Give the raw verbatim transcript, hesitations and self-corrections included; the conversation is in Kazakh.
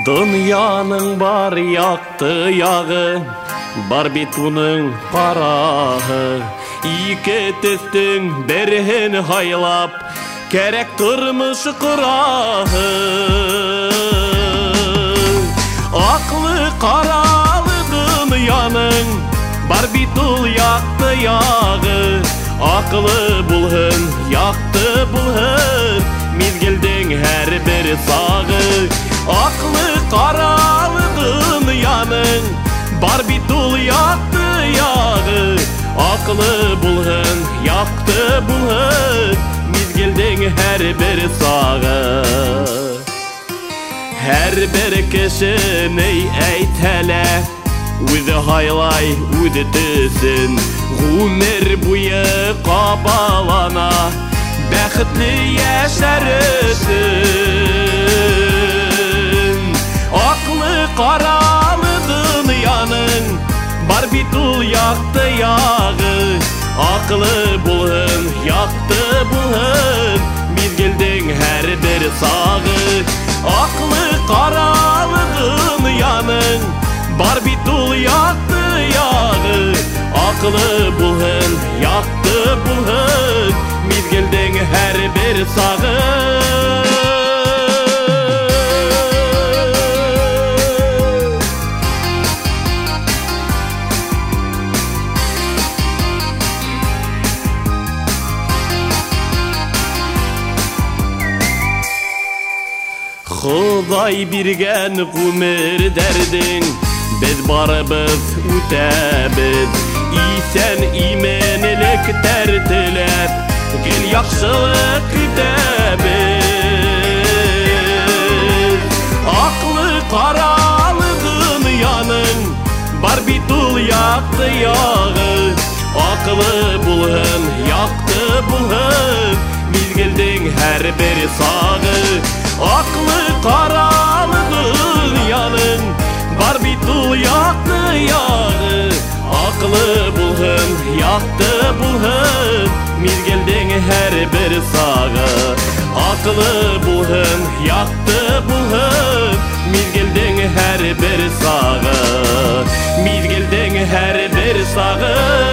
Dünyanın бар яқты яғы, бар бетуның парағы. Ике тестің берген хайлап, керек тұрмышы құрағы. Ақлы қаралы дүнияның, бар бетул яқты яғы. Ақлы бұлғын, яқты бұлғын, мезгілдің әр бір сағы. Ақлы қаралы дүнияның, бар бетул яқты яғы. Ақлы бұлғын, яқты бұлғын, мезгілдің әр бір сағы. Әр бір кішіней әйтәлі, өзі хайлай, өзі түсін. Ғумер бұйы қабалана, бәқітлі яшар өсін. Ақлы қаралы дүнияның, бар бетул яқты яғы. Ақлы бұлғын, яқты бұлғын, мезгілдің әр бір сағы. Ақлы қаралы дүнияның, бар бетул яқты яғы. Ақлы бұлғын, яқты бұлғын, мезгілдің әр бір сағы. Құдай берген ғұмыр дәрдің, біз барыбыз өтәбіз. Исән именілік тәртілеп, гел яқшылық күтәбіз. Ақлы қаралы дүнияның, бар бетул яқты яғы. Ақлы бұлғын, яқты бұлғын, мезгілдің әр бір сағы. Ақлы қаралы дүнияның, бар бетул яқты яғы. Ақлы бұлғын, яқты бұлғын, мезгілдің әр бір сағы. Ақлы бұлғын, яқты бұлғын, мезгілдің әр бір сағы. Мезгілдің әр бір сағы.